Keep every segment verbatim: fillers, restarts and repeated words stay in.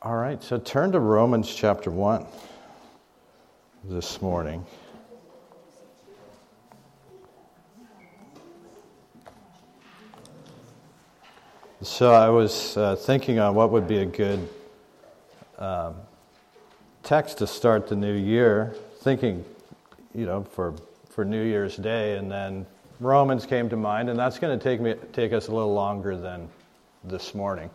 All right, so turn to Romans chapter one this morning. So I was uh, thinking on what would be a good um, text to start the new year, thinking, you know, for for New Year's Day, and then Romans came to mind, and that's going to take me take us a little longer than this morning.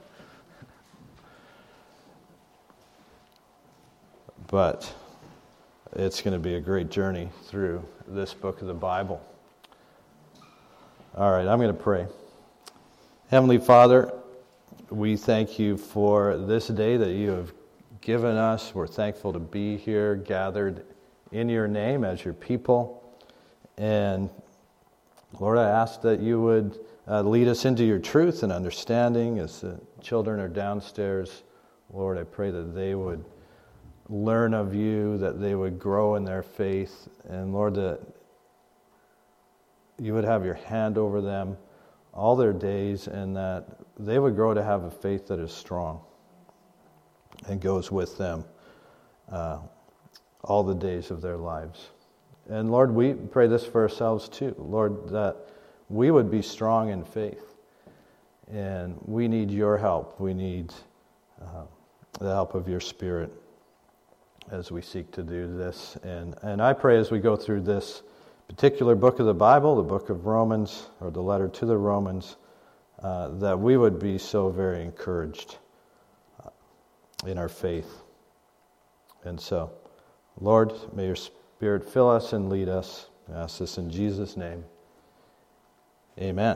But it's going to be a great journey through this book of the Bible. All right, I'm going to pray. Heavenly Father, we thank you for this day that you have given us. We're thankful to be here, gathered in your name as your people. And Lord, I ask that you would uh, lead us into your truth and understanding as the children are downstairs. Lord, I pray that they would learn of you, that they would grow in their faith, and Lord, that you would have your hand over them all their days, and that they would grow to have a faith that is strong and goes with them uh, all the days of their lives. And Lord, we pray this for ourselves too, Lord, that we would be strong in faith, and we need your help. We need uh, the help of your Spirit as we seek to do this. And, and I pray as we go through this particular book of the Bible, the book of Romans, or the letter to the Romans, uh, that we would be so very encouraged uh, in our faith. And so, Lord, may your Spirit fill us and lead us. I ask this in Jesus' name. Amen.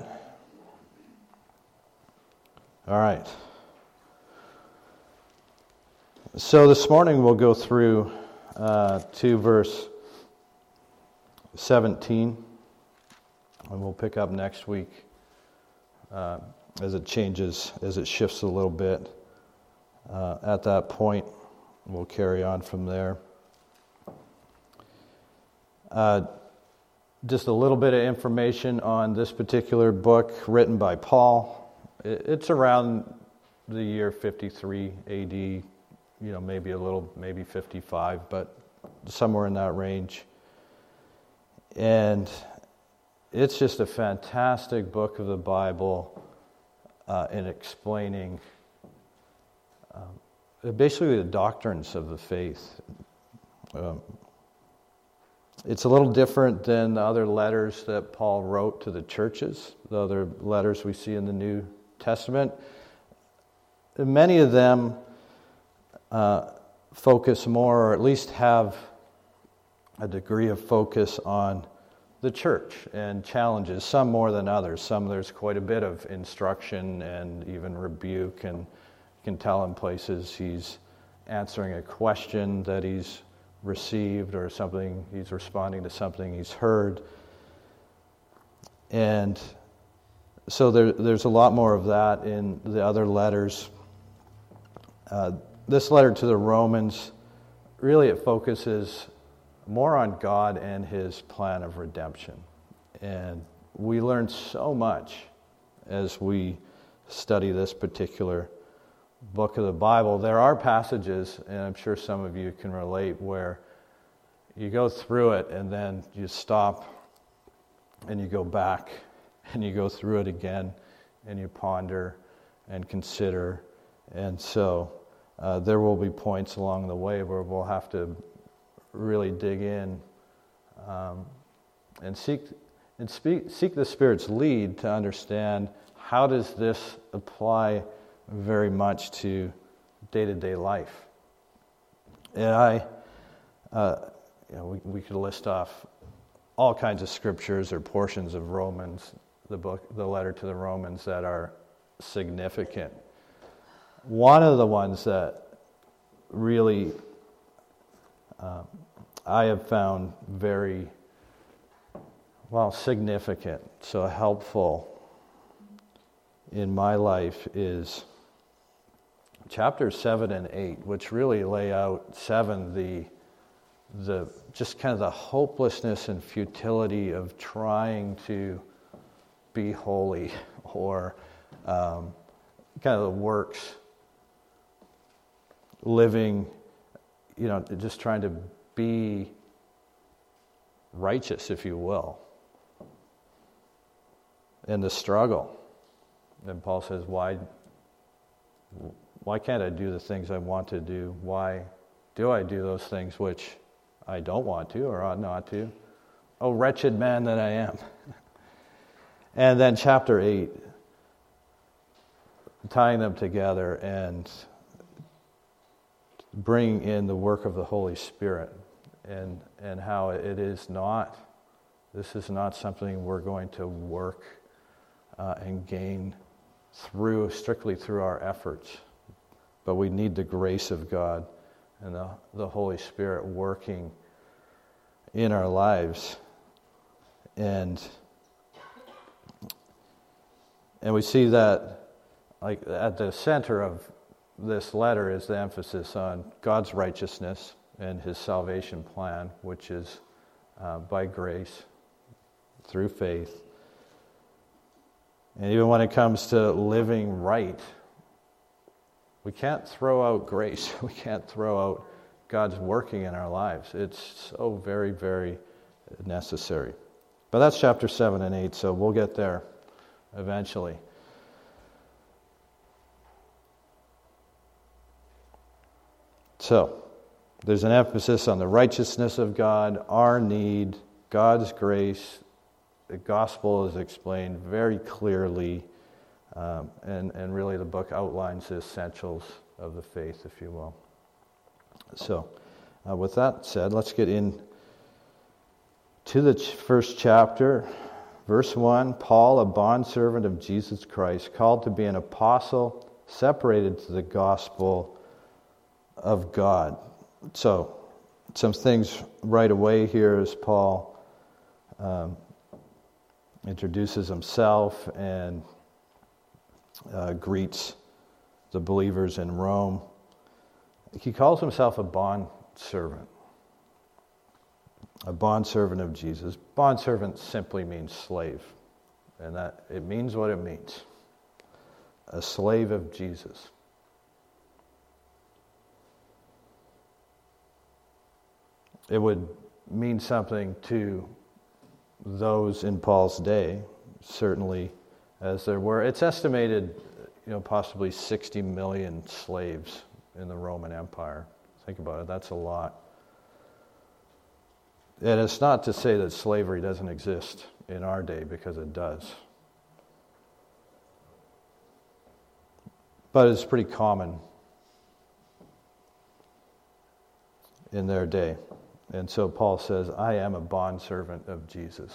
All right. So this morning we'll go through uh, to verse seventeen, and we'll pick up next week uh, as it changes, as it shifts a little bit. Uh, at that point, we'll carry on from there. Uh, just a little bit of information on this particular book written by Paul. It's around the year fifty-three A D, you know, maybe a little, maybe fifty-five, but somewhere in that range. And it's just a fantastic book of the Bible uh, in explaining um, basically the doctrines of the faith. Um, it's a little different than the other letters that Paul wrote to the churches, the other letters we see in the New Testament. Many of them uh, focus more, or at least have a degree of focus on the church and challenges, some more than others. Some there's quite a bit of instruction and even rebuke, and you can tell in places he's answering a question that he's received or something, he's responding to something he's heard. And so there, there's a lot more of that in the other letters. Uh, this letter to the Romans, really it focuses more on God and his plan of redemption. And we learn so much as we study this particular book of the Bible. There are passages, and I'm sure some of you can relate, where you go through it and then you stop and you go back and you go through it again and you ponder and consider. And so uh, there will be points along the way where we'll have to really dig in um, and seek and speak, seek the Spirit's lead to understand how does this apply very much to day-to-day life. And I, uh, you know, we, we could list off all kinds of scriptures or portions of Romans, the book, the letter to the Romans, that are significant. One of the ones that really um, I have found very, well, significant, so helpful in my life is chapter seven and eight, which really lay out seven, the the just kind of the hopelessness and futility of trying to be holy, or um, kind of the works living, you know, just trying to be righteous, if you will, in the struggle. And Paul says, why, why can't I do the things I want to do? Why do I do those things which I don't want to or ought not to? Oh, wretched man that I am. And then chapter eight, tying them together and bringing in the work of the Holy Spirit and, and how it is not, this is not something we're going to work uh, and gain through, strictly through our efforts. But we need the grace of God and the, the Holy Spirit working in our lives. And and we see that, like, at the center of this letter is the emphasis on God's righteousness and his salvation plan, which is uh, by grace, through faith. And even when it comes to living right, we can't throw out grace. We can't throw out God's working in our lives. It's so very, very necessary. But that's chapter seven and eight, so we'll get there eventually. So, there's an emphasis on the righteousness of God, our need, God's grace. The gospel is explained very clearly, um, and, and really the book outlines the essentials of the faith, if you will. So, uh, with that said, let's get in to the ch- first chapter. Verse one, Paul, a bondservant of Jesus Christ, called to be an apostle, separated to the gospel of God. So, some things right away here as Paul um, introduces himself and uh, greets the believers in Rome. He calls himself a bondservant. A bondservant of Jesus. Bondservant simply means slave. And that it means what it means. A slave of Jesus. It would mean something to those in Paul's day, certainly as there were. It's estimated, you know, possibly sixty million slaves in the Roman Empire. Think about it, that's a lot. And it's not to say that slavery doesn't exist in our day, because it does. But it's pretty common in their day. And so Paul says, I am a bondservant of Jesus.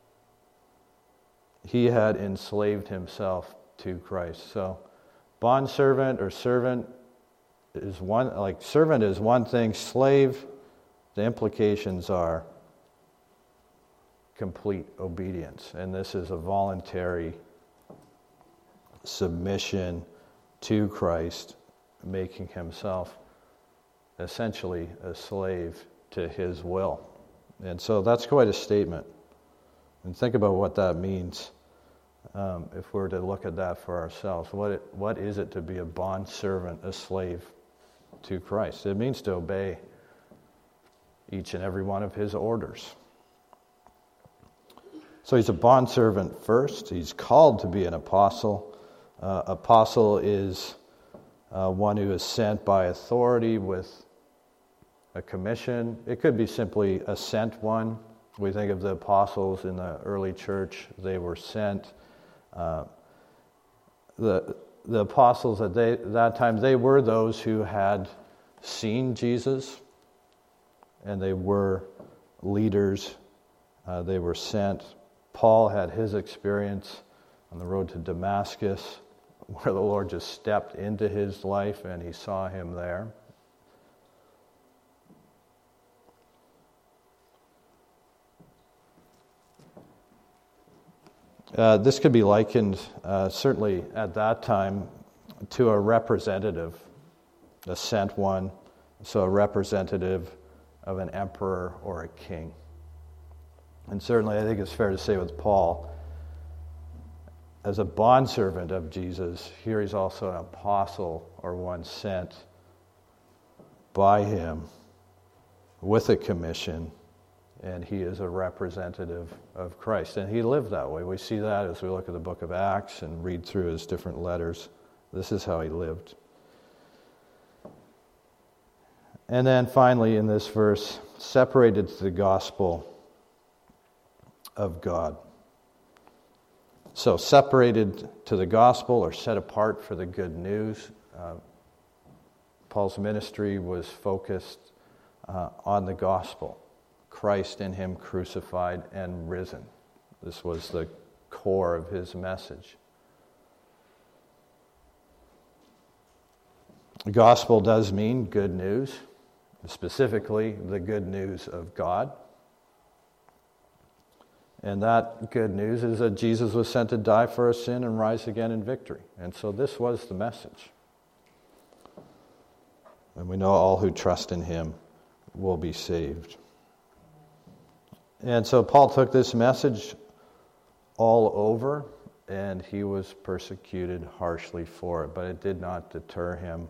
He had enslaved himself to Christ. So bondservant or servant is one, like servant is one thing, slave, the implications are complete obedience. And this is a voluntary submission to Christ, making himself essentially a slave to his will. And so that's quite a statement. And think about what that means um, if we're to look at that for ourselves. What it, what is it to be a bondservant, a slave to Christ? It means to obey each and every one of his orders. So he's a bondservant first. He's called to be an apostle. Uh, apostle is uh, one who is sent by authority with a commission. It could be simply a sent one. We think of the apostles in the early church. They were sent. Uh, the the apostles at they, that time, they were those who had seen Jesus, and they were leaders. Uh, they were sent. Paul had his experience on the road to Damascus, where the Lord just stepped into his life and he saw him there. Uh, this could be likened, uh, certainly at that time, to a representative, a sent one, so a representative of an emperor or a king. And certainly I think it's fair to say with Paul, as a bondservant of Jesus, here he's also an apostle or one sent by him with a commission, and he is a representative of Christ. And he lived that way. We see that as we look at the book of Acts and read through his different letters. This is how he lived. And then finally in this verse, separated to the gospel of God. So separated to the gospel, or set apart for the good news. Uh, Paul's ministry was focused uh, on the gospel. Christ in him crucified and risen. This was the core of his message. The gospel does mean good news, specifically the good news of God. And that good news is that Jesus was sent to die for our sin and rise again in victory. And so this was the message. And we know all who trust in him will be saved. And so Paul took this message all over, and he was persecuted harshly for it, but it did not deter him.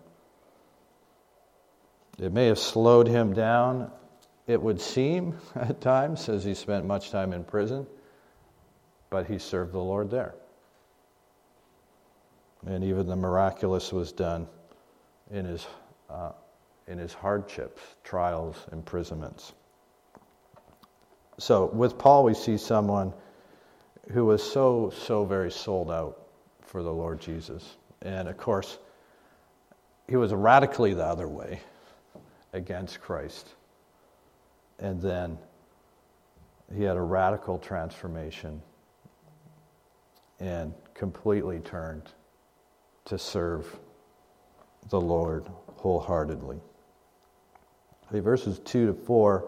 It may have slowed him down, it would seem, at times, as he spent much time in prison, but he served the Lord there. And even the miraculous was done in his uh, in his hardships, trials, imprisonments. So with Paul, we see someone who was so, so very sold out for the Lord Jesus. And of course, he was radically the other way, against Christ. And then he had a radical transformation and completely turned to serve the Lord wholeheartedly. Okay, verses two to four.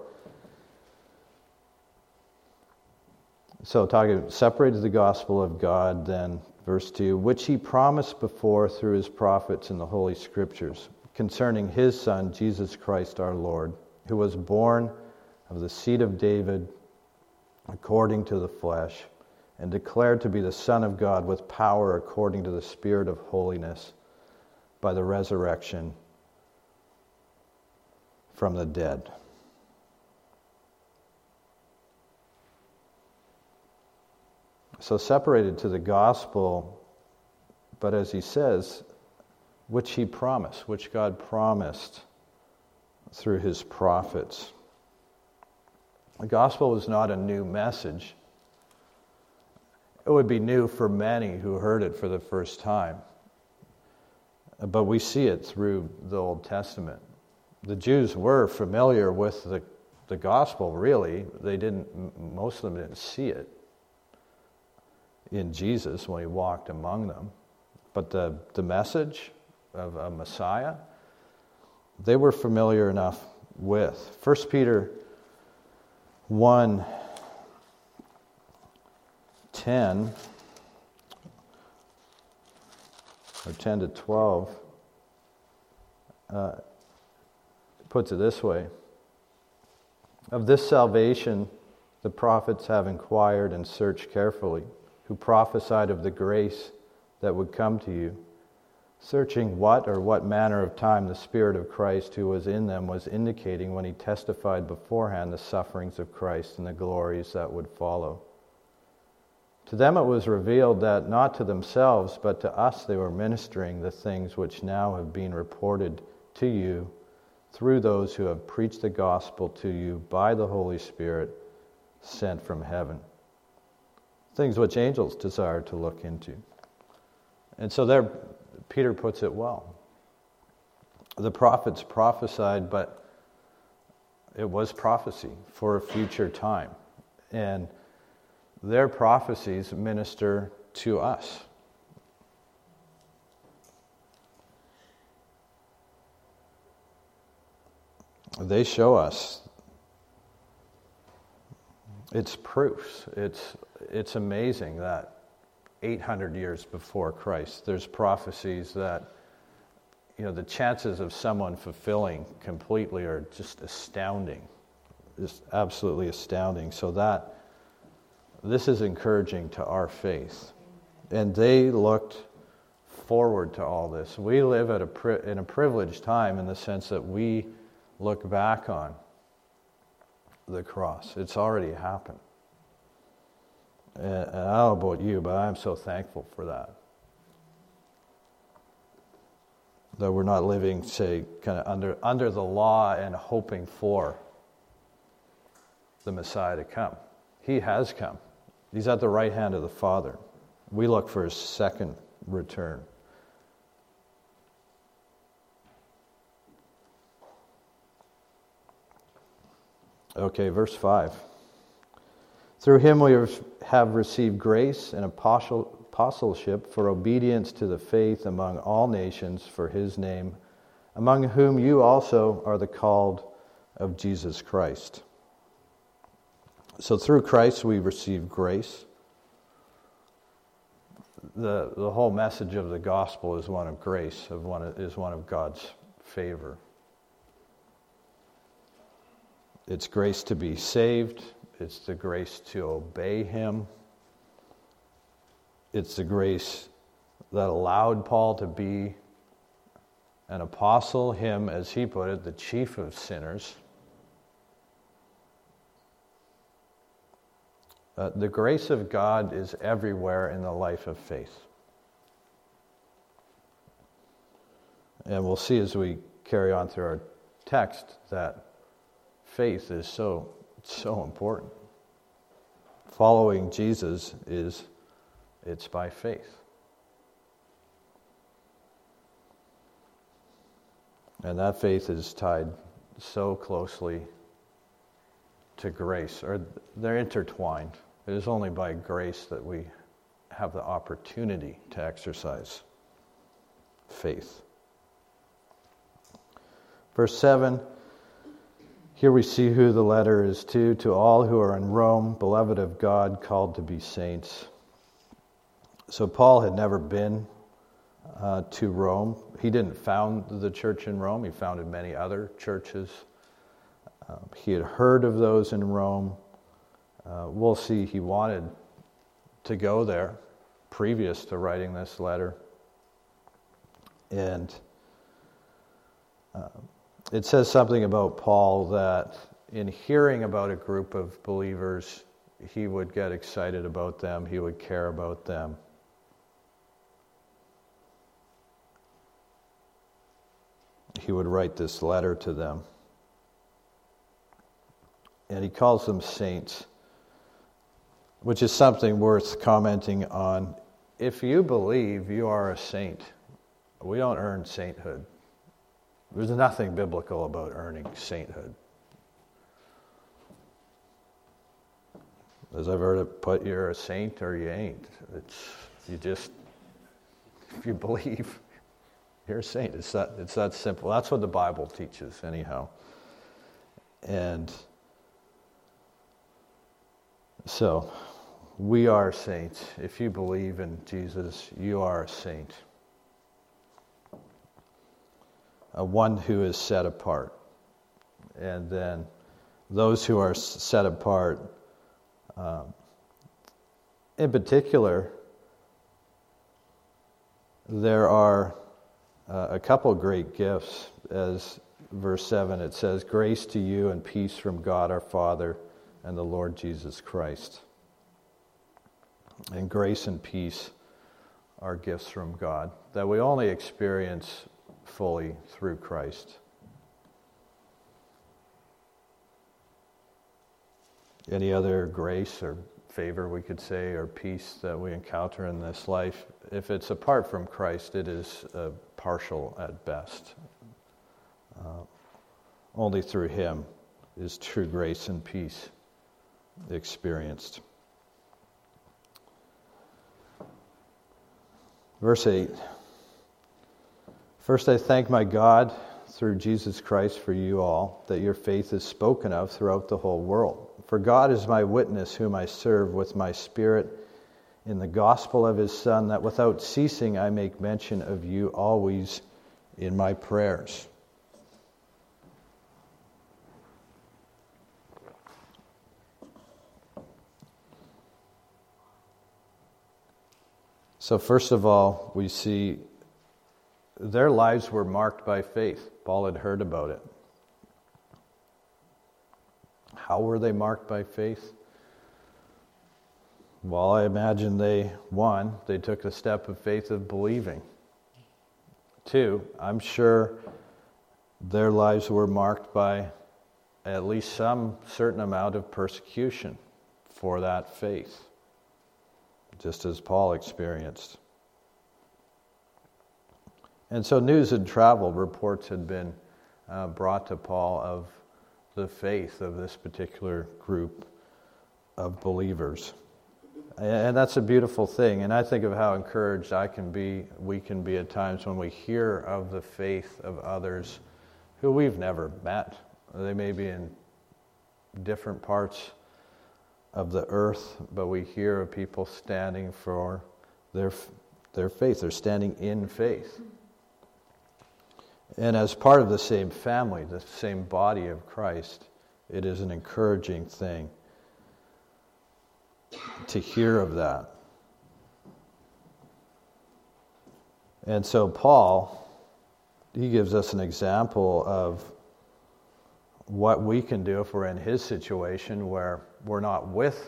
So talking, separated the gospel of God, then verse two, which he promised before through his prophets in the Holy Scriptures, concerning his Son, Jesus Christ our Lord, who was born of the seed of David according to the flesh, and declared to be the Son of God with power according to the Spirit of holiness, by the resurrection from the dead. So separated to the gospel, but as he says, which he promised, which God promised through his prophets. The gospel was not a new message. It would be new for many who heard it for the first time. But we see it through the Old Testament. The Jews were familiar with the, the gospel, really. They didn't, most of them didn't see it in Jesus when he walked among them. But the, the message of a Messiah, they were familiar enough with. First Peter one ten, or ten to twelve, uh, puts it this way. Of this salvation the prophets have inquired and searched carefully, who prophesied of the grace that would come to you, searching what or what manner of time the Spirit of Christ who was in them was indicating when he testified beforehand the sufferings of Christ and the glories that would follow. To them it was revealed that not to themselves, but to us they were ministering the things which now have been reported to you through those who have preached the gospel to you by the Holy Spirit sent from heaven. Things which angels desire to look into. And so there, Peter puts it well. The prophets prophesied, but it was prophecy for a future time. And their prophecies minister to us. They show us. It's proofs. It's it's amazing that eight hundred years before Christ, there's prophecies that, you know, the chances of someone fulfilling completely are just astounding. Just absolutely astounding. So that, this is encouraging to our faith. And they looked forward to all this. We live at a pri- in a privileged time in the sense that we look back on the cross. It's already happened. And, and I don't know about you, but I'm so thankful for that. That we're not living, say, kind of under under the law and hoping for the Messiah to come. He has come. He's at the right hand of the Father. We look for his second return. Okay, verse five. Through him we have received grace and apostleship for obedience to the faith among all nations for his name, among whom you also are the called of Jesus Christ. So through Christ we receive grace. The the whole message of the gospel is one of grace, of one of, is one of God's favor. It's grace to be saved. It's the grace to obey him. It's the grace that allowed Paul to be an apostle, him, as he put it, the chief of sinners. Uh, the grace of God is everywhere in the life of faith. And we'll see as we carry on through our text that faith is so, so important. Following Jesus is, it's by faith. And that faith is tied so closely to grace, or they're intertwined. It is only by grace that we have the opportunity to exercise faith. Verse seven, here we see who the letter is to, to all who are in Rome, beloved of God, called to be saints. So Paul had never been uh, to Rome. He didn't found the church in Rome. He founded many other churches. Um, he had heard of those in Rome. Uh, we'll see he wanted to go there previous to writing this letter. And uh, it says something about Paul that in hearing about a group of believers, he would get excited about them. He would care about them. He would write this letter to them. And he calls them saints, which is something worth commenting on. If you believe you are a saint, we don't earn sainthood. There's nothing biblical about earning sainthood. As I've heard it put, you're a saint or you ain't. It's you just, if you believe, you're a saint. It's that it's that simple. That's what the Bible teaches, anyhow. And so, we are saints. If you believe in Jesus, you are a saint. A one who is set apart. And then those who are set apart, um, in particular, there are uh, a couple great gifts. As verse seven, it says, grace to you and peace from God our Father and the Lord Jesus Christ. And grace and peace are gifts from God that we only experience fully through Christ. Any other grace or favor, we could say, or peace that we encounter in this life, if it's apart from Christ, it is uh, partial at best. Uh, only through him is true grace and peace experienced. Verse eight. First, I thank my God through Jesus Christ for you all, that your faith is spoken of throughout the whole world. For God is my witness, whom I serve with my spirit in the gospel of his Son, that without ceasing I make mention of you always in my prayers. So first of all, we see their lives were marked by faith. Paul had heard about it. How were they marked by faith? Well, I imagine they, one, they took the step of faith of believing. Two, I'm sure their lives were marked by at least some certain amount of persecution for that faith, just as Paul experienced. And so news had traveled, reports had been uh, brought to Paul of the faith of this particular group of believers. And that's a beautiful thing. And I think of how encouraged I can be, we can be at times when we hear of the faith of others who we've never met. They may be in different parts of the earth, but we hear of people standing for their their faith. They're standing in faith. And as part of the same family, the same body of Christ, it is an encouraging thing to hear of that. And so Paul, he gives us an example of what we can do if we're in his situation where we're not with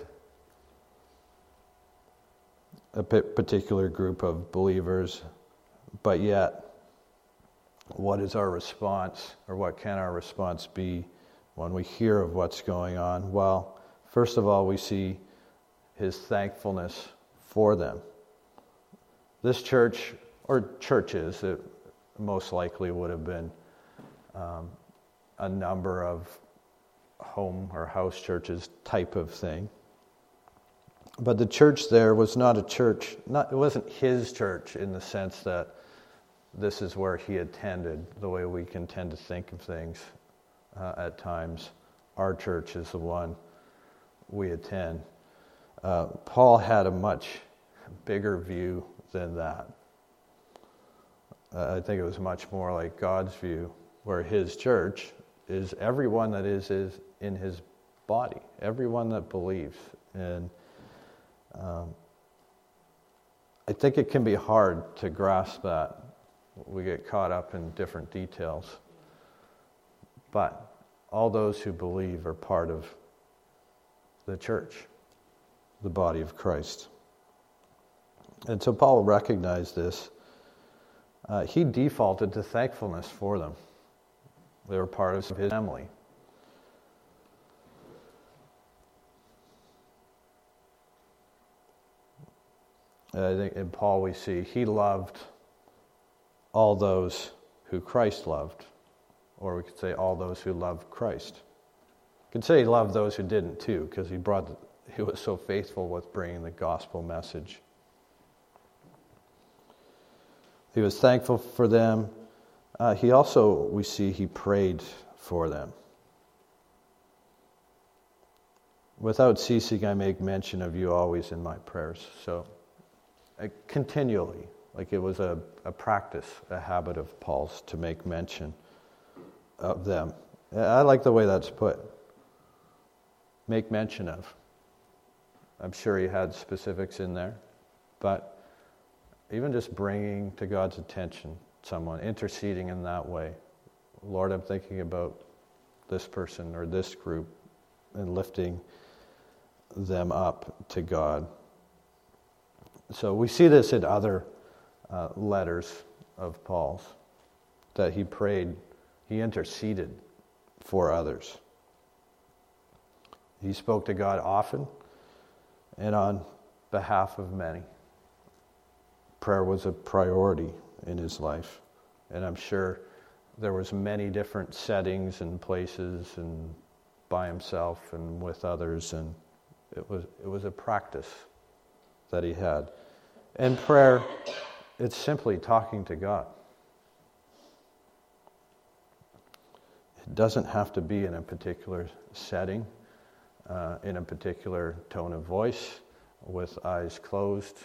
a particular group of believers, but yet what is our response, or what can our response be when we hear of what's going on? Well, first of all, we see his thankfulness for them. This church, or churches, it most likely would have been um, a number of home or house churches type of thing. But the church there was not a church, not, it wasn't his church in the sense that this is where he attended, the way we can tend to think of things uh, at times. Our church is the one we attend. Uh, Paul had a much bigger view than that. Uh, I think it was much more like God's view, where his church is everyone that is, is in his body, everyone that believes. And um, I think it can be hard to grasp that. We get caught up in different details. But all those who believe are part of the church, the body of Christ. And so Paul recognized this. Uh, he defaulted to thankfulness for them. They were part of his family. I think in Paul we see he loved all those who Christ loved, or we could say all those who loved Christ. You could say he loved those who didn't too, because he brought, the, he was so faithful with bringing the gospel message. He was thankful for them. Uh, he also, we see, he prayed for them. Without ceasing, I make mention of you always in my prayers. So, uh, continually, like it was a, a practice, a habit of Paul's to make mention of them. I like the way that's put. Make mention of. I'm sure he had specifics in there, but even just bringing to God's attention someone, interceding in that way. Lord, I'm thinking about this person or this group, and lifting them up to God. So we see this in other uh, letters of Paul's, that he prayed, he interceded for others. He spoke to God often and on behalf of many. Prayer was a priority in his life, and I'm sure there was many different settings and places, and by himself and with others, and it was it was a practice that he had. And prayer, it's simply talking to God. It doesn't have to be in a particular setting, uh, in a particular tone of voice, with eyes closed.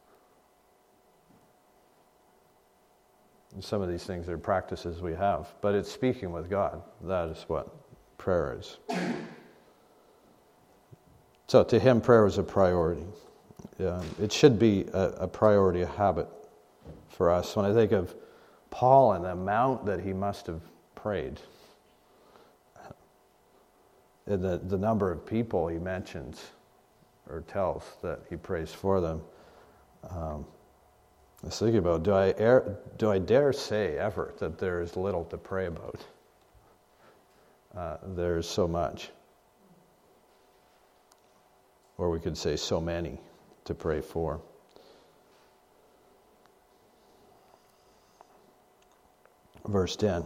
And some of these things are practices we have, but it's speaking with God. That is what prayer is. So to him, prayer is a priority. Um, it should be a, a priority, a habit for us. When I think of Paul and the amount that he must have prayed, and the, the number of people he mentions or tells that he prays for them. Um, I was thinking about, do I, er, do I dare say ever that there is little to pray about? Uh, there's so much. Or we could say so many to pray for. Verse ten.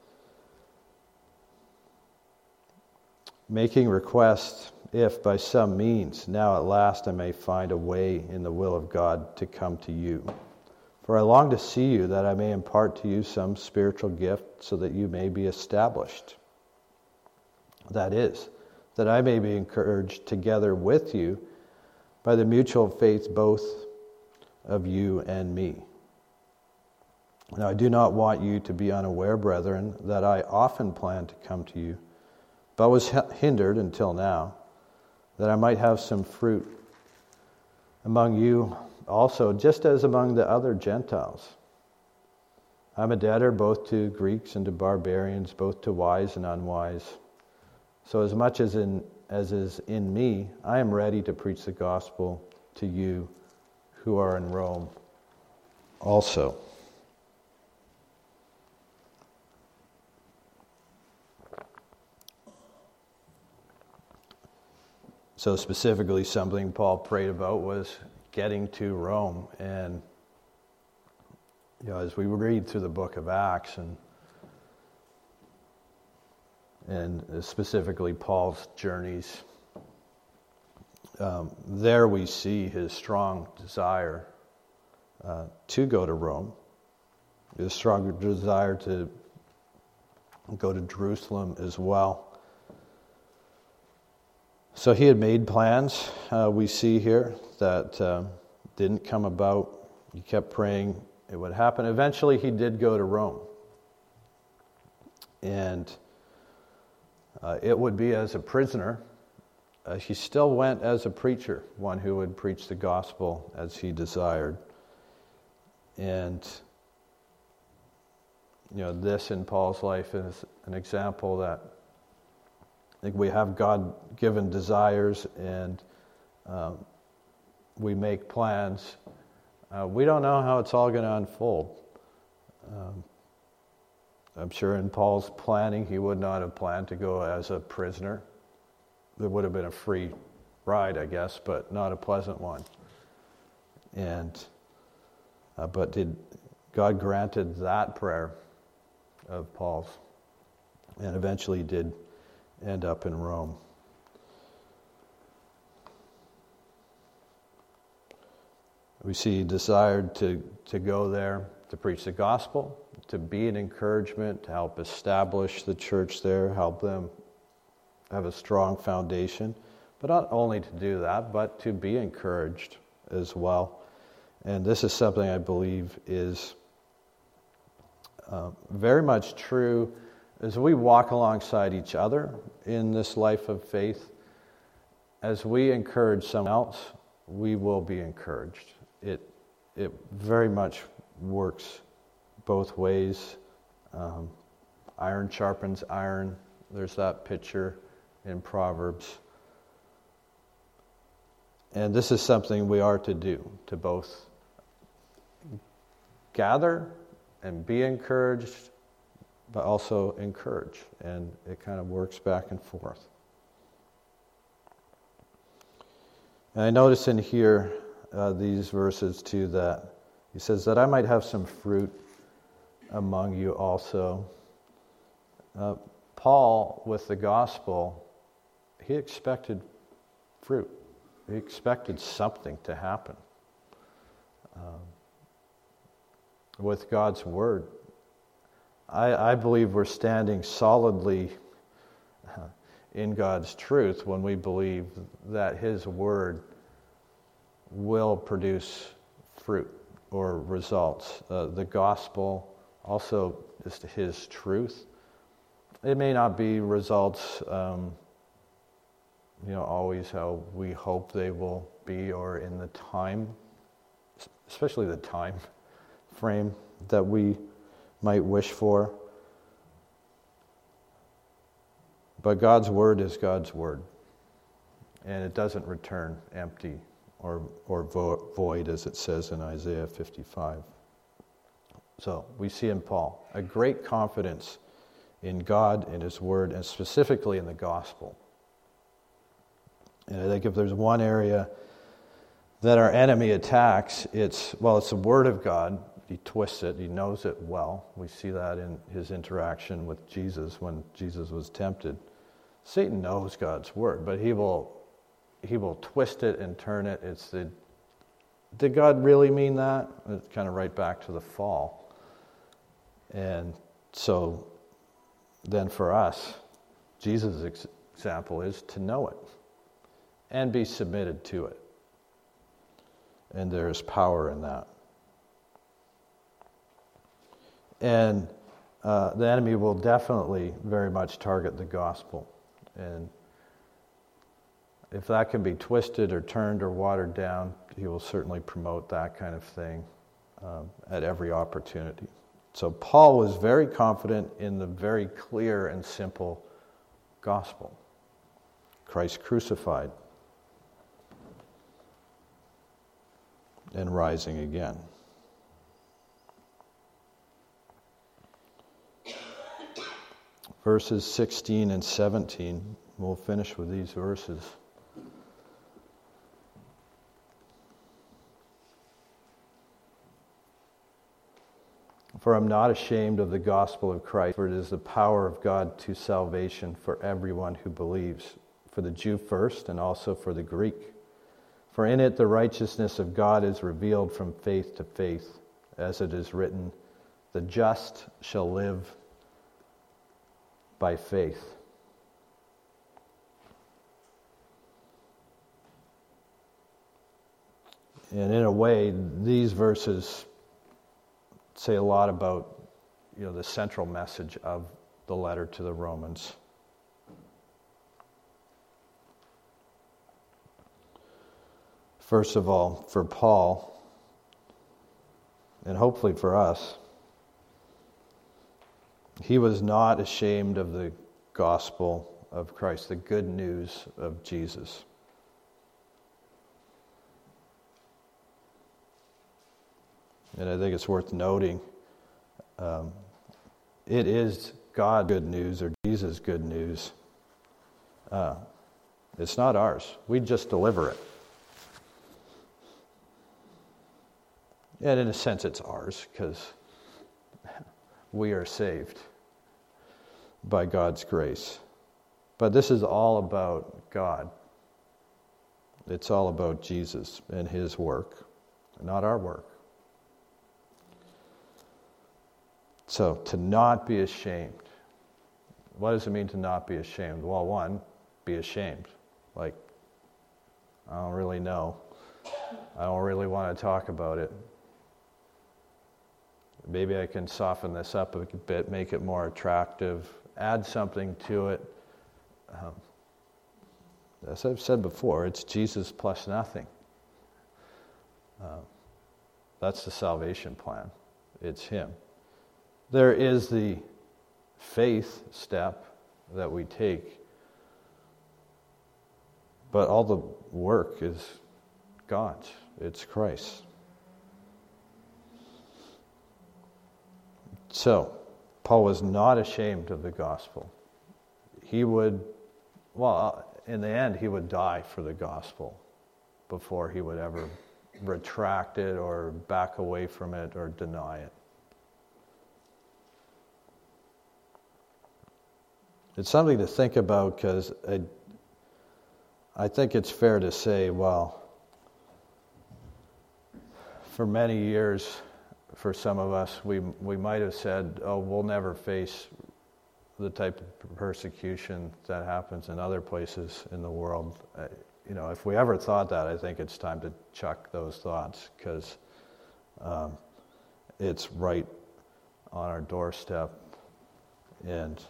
Making request, if by some means, now at last I may find a way in the will of God to come to you. For I long to see you, that I may impart to you some spiritual gift, so that you may be established. That is, that I may be encouraged together with you by the mutual faith both of you and me. Now I do not want you to be unaware, brethren, that I often planned to come to you, but was hindered until now, that I might have some fruit among you also, just as among the other Gentiles. I'm a debtor both to Greeks and to barbarians, both to wise and unwise. So as much as in as is in me, I am ready to preach the gospel to you who are in Rome also. So specifically, something Paul prayed about was getting to Rome. And you know, as we read through the book of Acts, and and specifically Paul's journeys, um, there we see his strong desire uh, to go to Rome, his strong desire to go to Jerusalem as well. So he had made plans, uh, we see here, that uh, didn't come about. He kept praying it would happen. Eventually he did go to Rome. And uh, it would be as a prisoner. Uh, he still went as a preacher, one who would preach the gospel as he desired. And you know, this in Paul's life is an example that I think we have God-given desires, and um, we make plans. Uh, we don't know how it's all going to unfold. Um, I'm sure in Paul's planning, he would not have planned to go as a prisoner. There would have been a free ride, I guess, but not a pleasant one. And uh, but did God granted that prayer of Paul's, and eventually did end up in Rome. We see he desired to, to go there to preach the gospel, to be an encouragement, to help establish the church there, help them have a strong foundation. But not only to do that, but to be encouraged as well. And this is something I believe is uh, very much true as we walk alongside each other in this life of faith. As we encourage someone else, we will be encouraged. It it very much works both ways. Um, iron sharpens iron. There's that picture in Proverbs. And this is something we are to do, to both gather and be encouraged, but also encourage, and it kind of works back and forth. And I notice in here, uh, these verses too, that he says that I might have some fruit among you also. Uh, Paul, with the gospel, he expected fruit. He expected something to happen. Um, with God's word, I, I believe we're standing solidly in God's truth when we believe that His Word will produce fruit or results. Uh, the gospel also is His truth. It may not be results, um, you know, always how we hope they will be, or in the time, especially the time frame that we might wish for. But God's word is God's word. And it doesn't return empty or, or vo- void, as it says in Isaiah fifty-five. So we see in Paul a great confidence in God, in his word, and specifically in the gospel. And I think if there's one area that our enemy attacks, it's, well, it's the word of God. He twists it. He knows it well. We see that in his interaction with Jesus when Jesus was tempted. Satan knows God's word, but he will he will twist it and turn it. It's the, did God really mean that? It's kind of right back to the fall. And so then for us, Jesus' ex- example is to know it and be submitted to it. And there's power in that. And uh, the enemy will definitely very much target the gospel. And if that can be twisted or turned or watered down, he will certainly promote that kind of thing um, at every opportunity. So Paul was very confident in the very clear and simple gospel. Christ crucified and rising again. Verses sixteen and seventeen, we'll finish with these verses. For I'm not ashamed of the gospel of Christ, for it is the power of God to salvation for everyone who believes, for the Jew first and also for the Greek. For in it the righteousness of God is revealed from faith to faith, as it is written, the just shall live by faith. And in a way, these verses say a lot about, you know, the central message of the letter to the Romans. First of all, for Paul, and hopefully for us, he was not ashamed of the gospel of Christ, the good news of Jesus. And I think it's worth noting, um, it is God good news or Jesus good news. Uh, it's not ours. We just deliver it. And in a sense it's ours because we are saved by God's grace. But this is all about God. It's all about Jesus and his work, not our work. So, to not be ashamed. What does it mean to not be ashamed? Well, one, be ashamed. Like, I don't really know. I don't really want to talk about it. Maybe I can soften this up a bit, make it more attractive, add something to it. Um, as I've said before, it's Jesus plus nothing. Uh, that's the salvation plan. It's him. There is the faith step that we take, but all the work is God's. It's Christ. So, Paul was not ashamed of the gospel. He would, well, in the end, he would die for the gospel before he would ever retract it or back away from it or deny it. It's something to think about because I, I think it's fair to say, well, for many years, for some of us, we we might have said, oh, we'll never face the type of persecution that happens in other places in the world. Uh, you know, if we ever thought that, I think it's time to chuck those thoughts because um, it's right on our doorstep. And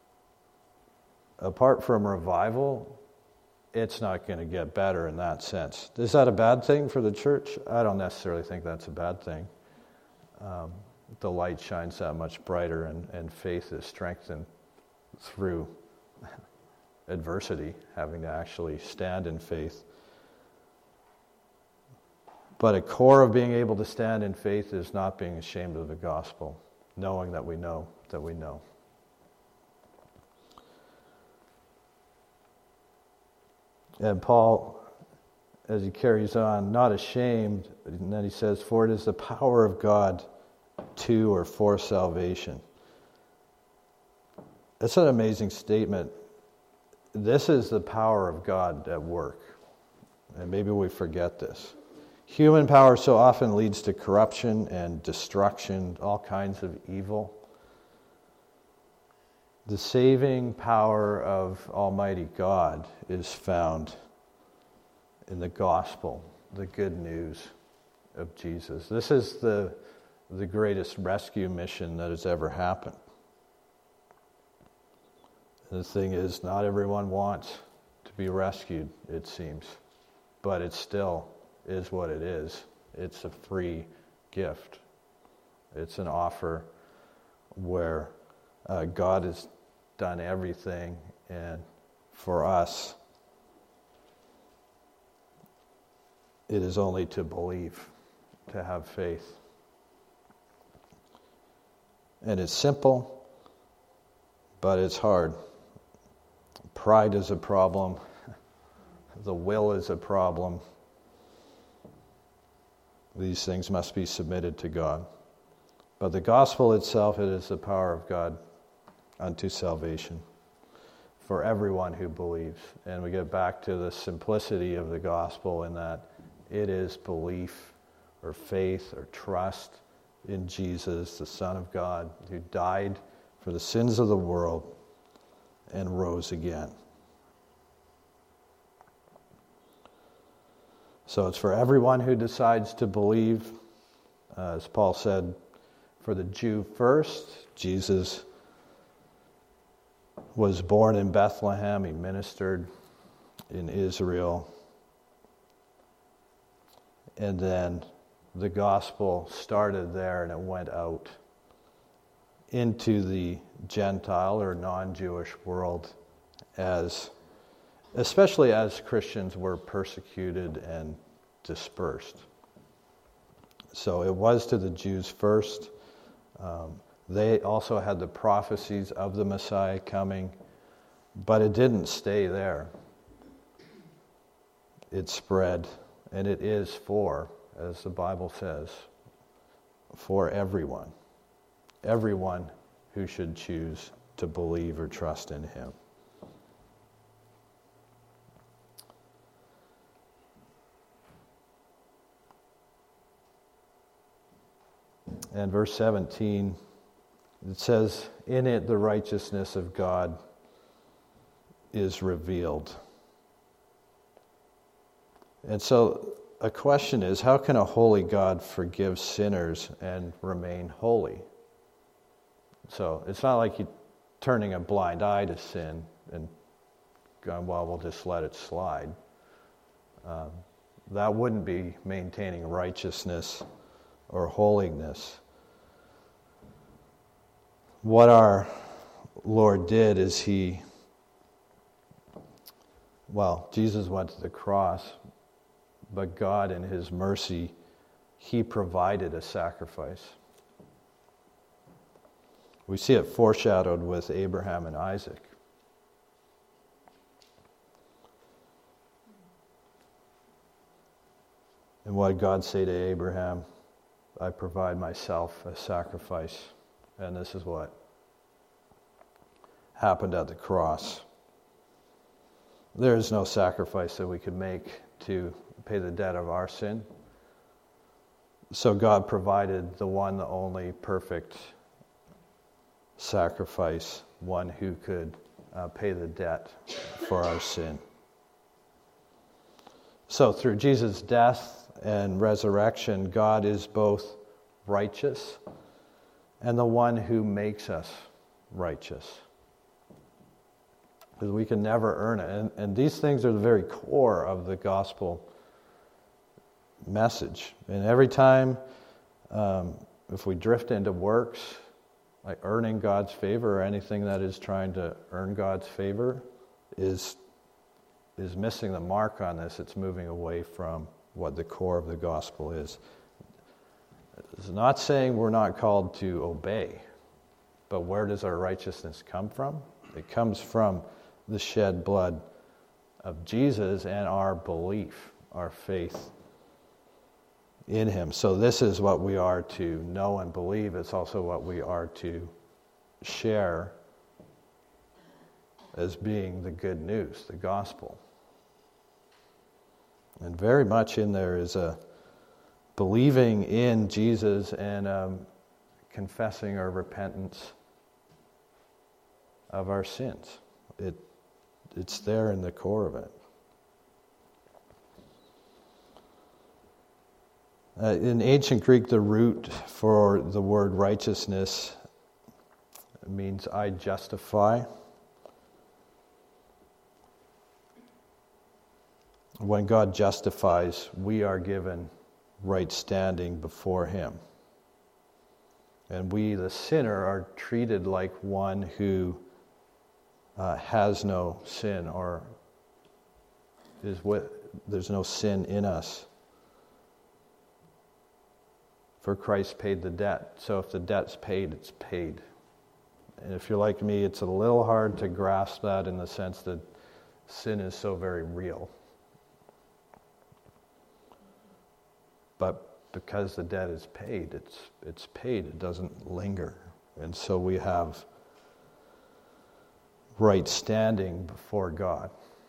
apart from revival, it's not going to get better in that sense. Is that a bad thing for the church? I don't necessarily think that's a bad thing. Um, the light shines that much brighter and, and faith is strengthened through adversity, having to actually stand in faith. But a core of being able to stand in faith is not being ashamed of the gospel, knowing that we know that we know. And Paul, as he carries on, not ashamed, and then he says, for it is the power of God to or for salvation. That's an amazing statement. This is the power of God at work. And maybe we forget this. Human power so often leads to corruption and destruction, all kinds of evil. The saving power of Almighty God is found in the gospel, the good news of Jesus. This is the, the greatest rescue mission that has ever happened. And the thing is, not everyone wants to be rescued, it seems. But it still is what it is. It's a free gift. It's an offer where uh, God has done everything, and for us, it is only to believe, to have faith. And it's simple, but it's hard. Pride is a problem. The will is a problem. These things must be submitted to God. But the gospel itself, it is the power of God unto salvation for everyone who believes. And we get back to the simplicity of the gospel in that it is belief or faith or trust in Jesus, the Son of God, who died for the sins of the world and rose again. So it's for everyone who decides to believe. Uh, as Paul said, for the Jew first, Jesus was born in Bethlehem. He ministered in Israel. And then the gospel started there and it went out into the Gentile or non-Jewish world, as especially as Christians were persecuted and dispersed. So it was to the Jews first. Um, they also had the prophecies of the Messiah coming, but it didn't stay there. It spread, and it is for, as the Bible says, for everyone. Everyone who should choose to believe or trust in him. And verse seventeen, it says, in it the righteousness of God is revealed. And so a question is, how can a holy God forgive sinners and remain holy? So it's not like you're turning a blind eye to sin and going, well, we'll just let it slide. Um, that wouldn't be maintaining righteousness or holiness. What our Lord did is he, well, Jesus went to the cross, but God in his mercy, he provided a sacrifice. We see it foreshadowed with Abraham and Isaac. And what did God say to Abraham? I provide myself a sacrifice. And this is what happened at the cross. There is no sacrifice that we could make to pay the debt of our sin. So God provided the one, the only perfect sacrifice, one who could uh, pay the debt for our sin. So through Jesus' death and resurrection, God is both righteous and the one who makes us righteous. Because we can never earn it. And, and these things are the very core of the gospel message. And every time, um, if we drift into works, like earning God's favor or anything that is trying to earn God's favor, is is missing the mark on this. It's moving away from what the core of the gospel is. It's not saying we're not called to obey, but where does our righteousness come from? It comes from the shed blood of Jesus and our belief, our faith in him. So this is what we are to know and believe. It's also what we are to share as being the good news, the gospel. And very much in there is a believing in Jesus and um, confessing our repentance of our sins. It, it's there in the core of it. Uh, in ancient Greek, the root for the word righteousness means I justify. When God justifies, we are given right standing before him. And we, the sinner, are treated like one who uh, has no sin, or is with, there's no sin in us. For Christ paid the debt. So if the debt's paid, it's paid. And if you're like me, it's a little hard to grasp that in the sense that sin is so very real. But because the debt is paid, it's it's paid. It doesn't linger. And so we have right standing before God.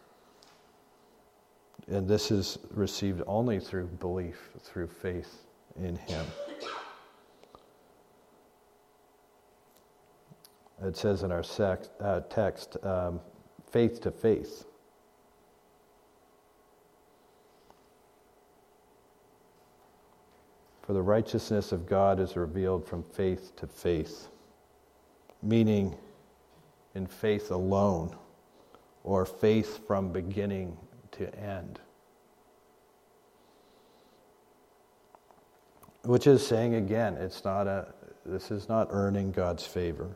And this is received only through belief, through faith in him. It says in our sex, uh, text, um, faith to faith. For the righteousness of God is revealed from faith to faith, meaning in faith alone, or faith from beginning to end. Which is saying again, it's not a. This is not earning God's favor.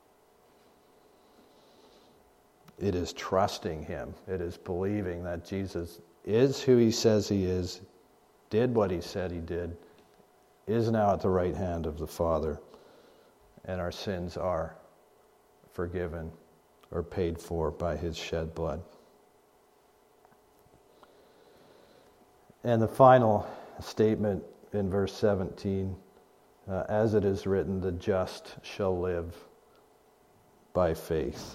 It is trusting him. It is believing that Jesus is who he says he is, did what he said he did, is now at the right hand of the Father, and our sins are forgiven or paid for by his shed blood. And the final statement in verse seventeen, uh, as it is written, the just shall live by faith.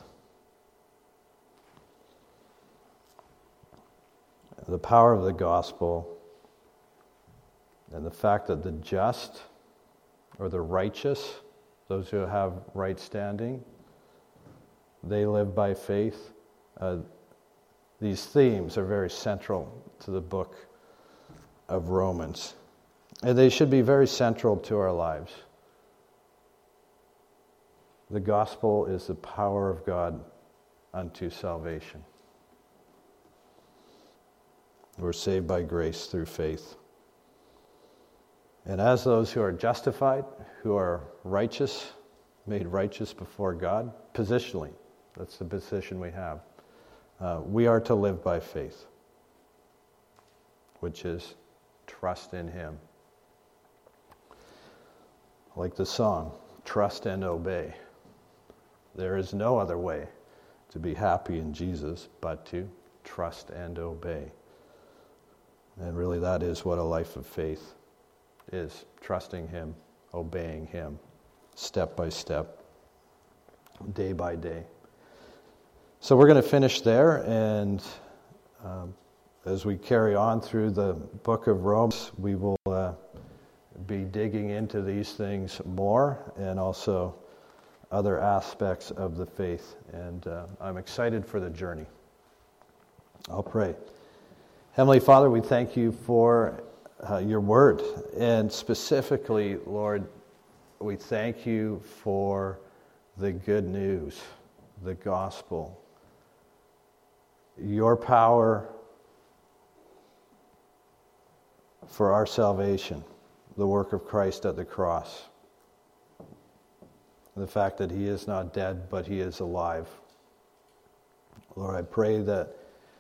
The power of the gospel and the fact that the just or the righteous, those who have right standing, they live by faith. Uh, these themes are very central to the book of Romans. And they should be very central to our lives. The gospel is the power of God unto salvation. We're saved by grace through faith. And as those who are justified, who are righteous, made righteous before God, positionally, that's the position we have. Uh, we are to live by faith, which is trust in him. Like the song, trust and obey. There is no other way to be happy in Jesus but to trust and obey. And really that is what a life of faith is, trusting him, obeying him, step by step, day by day. So we're going to finish there, and um, as we carry on through the book of Romans, we will uh, be digging into these things more, and also other aspects of the faith. And uh, I'm excited for the journey. I'll pray. Heavenly Father, we thank you for uh, your word. And specifically, Lord, we thank you for the good news, the gospel, your power for our salvation, the work of Christ at the cross, the fact that he is not dead, but he is alive. Lord, I pray that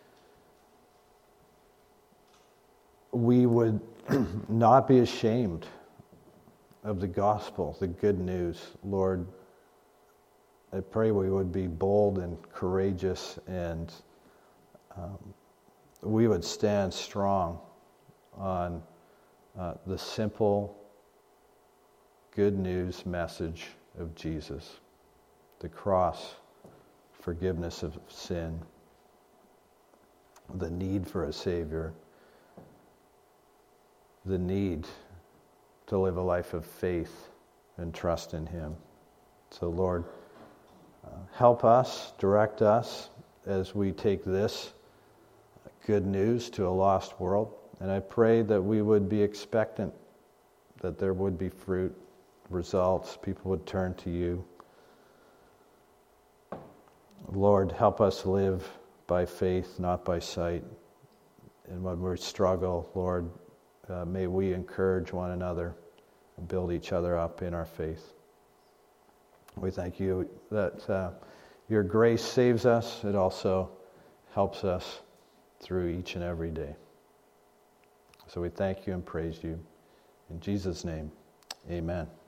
we would not be ashamed of the gospel, the good news. Lord, I pray we would be bold and courageous, and um, we would stand strong on uh, the simple good news message of Jesus, the cross, forgiveness of sin, the need for a Savior, the need to live a life of faith and trust in Him. So Lord, uh, help us, direct us as we take this good news to a lost world. And I pray that we would be expectant, that there would be fruit, results, people would turn to you. Lord, help us live by faith, not by sight. And when we struggle, Lord, uh, may we encourage one another and build each other up in our faith. We thank you that uh, your grace saves us. It also helps us through each and every day. So we thank you and praise you. In Jesus' name, amen.